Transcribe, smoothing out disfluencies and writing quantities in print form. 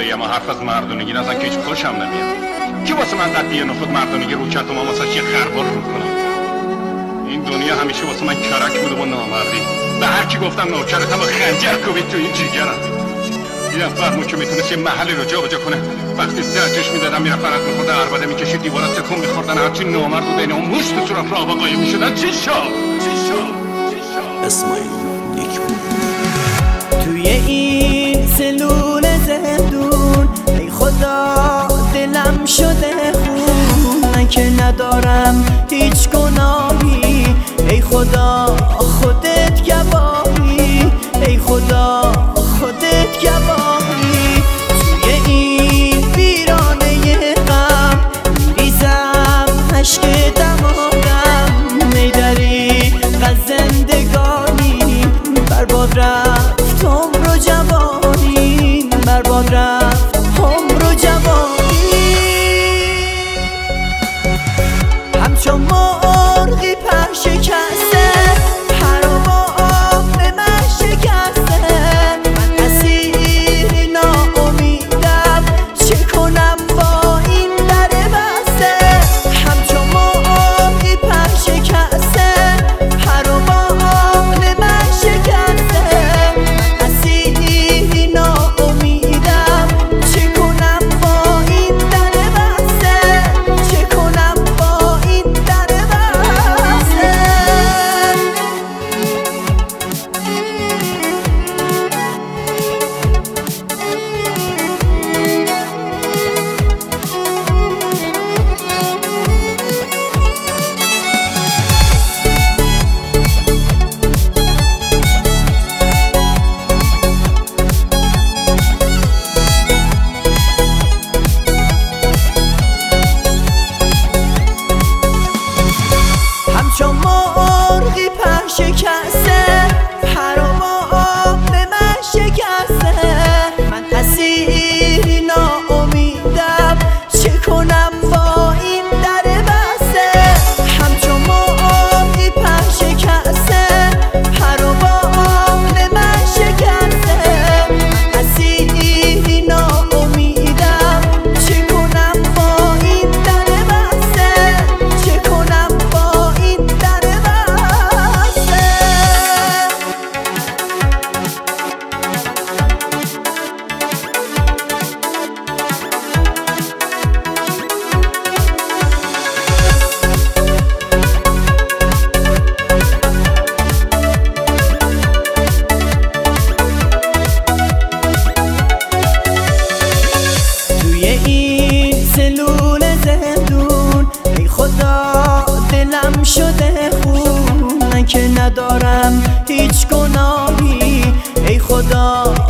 خدایی اما حرف از مردونگی نزن که هیچ خوشم نمیاد. کی واسه من قد یه نخود مردونگی رو کرد و من واسه یه خربار رو کنم؟ این دنیا همیشه واسه من کرک بوده با نامردی. به هر کی گفتم نوکرتم و خنجر کوبید تو این جیگرم. این فرمون که میتونست یه محلی رو جابجا کنه، وقتی درجش میدادم میرفت فرق میخورده عربده میکشید دیوارا تکون میخوردن، هرچی نامرد و بین اون موش تو صورت را آبا قایم میشدن. چی شد؟ اسماعیل نیکپور. توی این سلول زندون ای خدا دلم شده خون، من که ندارم هیچ گناهی، ای خدا خودت گواهی، ای خدا خودت گواهی. توی این ویرانه غم میریزم اشک دمادم، میداری از زندگانی برباد رفت عمر و جوانی، برباد رفت عمر و جوانی. همچون مرغی پر شکسته پر و بام به من شکسته، من اسیر ناامیدم چه کنم با این در بسته. همچون مرغی پر شکسته پر و بام به من شکسته، من اسیر ناامیدم چه کنم با این در بسته، چه کنم با این در بسته. همچون مرغی پر شکسته پر و بام به من شکسته، من اسیر ناامیدم چه کنم با این در بسته. همچون مرغی پر شکسته پر و بام به من شکسته، من اسیر ناامیدم چه کنم با این در بسته، چه کنم با این در بسته. توی این سلول زندون ای خدا دلم شده خون، من که ندارم هیچ گناهی، ای خدا